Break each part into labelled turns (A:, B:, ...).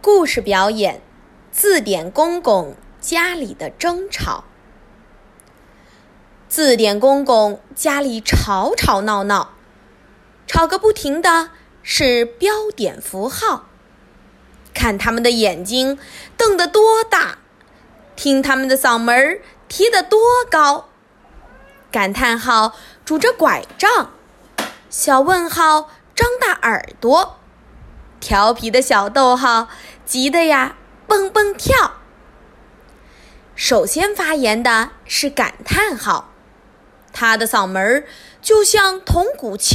A: 故事表演：字典公公家里的争吵。字典公公家里吵吵闹闹，吵个不停的是标点符号。看他们的眼睛瞪得多大，听他们的嗓门提得多高。感叹号拄着拐杖，小问号张大耳朵，调皮的小逗号急得呀蹦蹦跳。首先发言的是感叹号，他的嗓门就像铜鼓敲。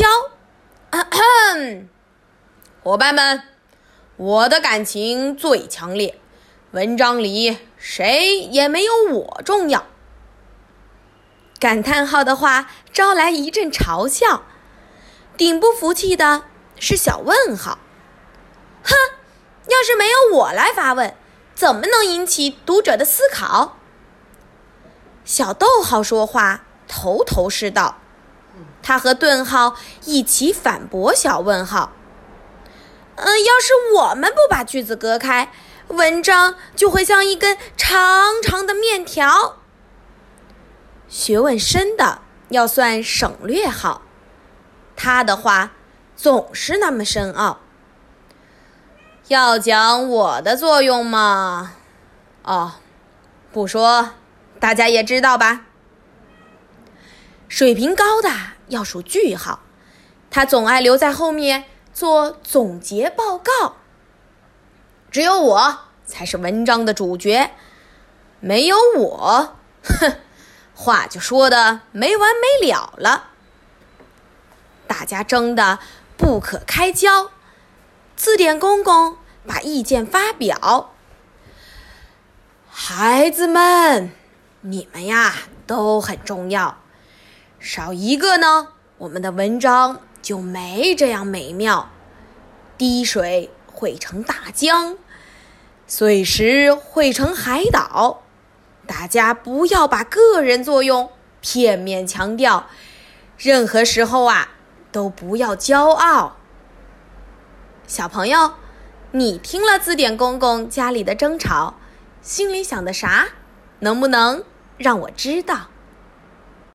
A: 伙伴们，我的感情最强烈，文章里谁也没有我重要。感叹号的话招来一阵嘲笑，顶不服气的是小问号。哼，要是没有我来发问，怎么能引起读者的思考？小逗号说话头头是道，他和顿号一起反驳小问号。要是我们不把句子隔开，文章就会像一根长长的面条。学问深的要算省略号，他的话总是那么深奥。要讲我的作用吗？不说，大家也知道吧。水平高的要数句号，他总爱留在后面做总结报告。只有我才是文章的主角，没有我，话就说得没完没了了。大家争得不可开交，字典公公把意见发表。孩子们，你们呀都很重要，少一个呢，我们的文章就没这样美妙。滴水汇成大江，碎石汇成海岛。大家不要把个人作用片面强调，任何时候都不要骄傲。小朋友，你听了字典公公家里的争吵，心里想的啥？能不能让我知道？